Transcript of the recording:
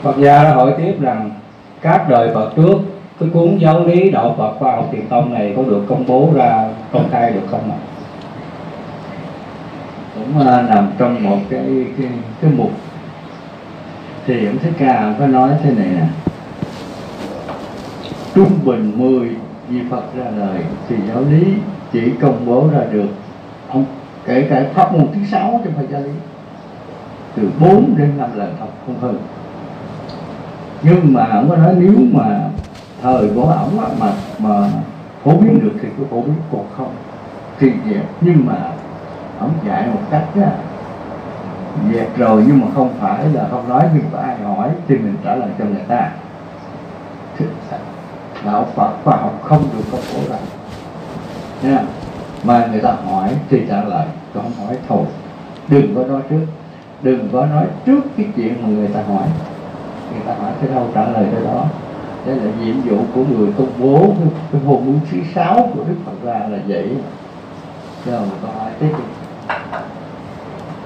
Phật gia đã hỏi tiếp rằng các đời Phật trước cái cuốn giáo lý đạo Phật khoa học Thiền tông này có được công bố ra công khai được không ạ? Cũng nằm trong một cái mục. Thì ông Thích Ca ông có nói thế này nè: trung bình 10 vị Phật ra đời thì giáo lý chỉ công bố ra được, ông kể cả pháp môn thứ 6 trong phải giáo lý, từ 4 đến 5 lần thôi, không hơn. Nhưng mà ông có nói nếu mà thời của ổng mà phổ biến được thì cứ phổ biến, còn không thì dẹp. Nhưng mà ông dạy một cách á, dẹp rồi nhưng mà không phải là không nói, nhưng có ai hỏi thì mình trả lời cho người ta. Đạo Phật khoa học không được công bố ra nha, mà người ta hỏi thì trả lời, còn không hỏi thôi. Đừng có nói trước, đừng có nói trước cái chuyện mà người ta hỏi. Người ta hỏi tới đâu trả lời tới đó. Đây là nhiệm vụ của người công bố cái ngôn ngữ thứ 6 của Đức Phật ra là vậy. Chứ mà có hỏi tới cái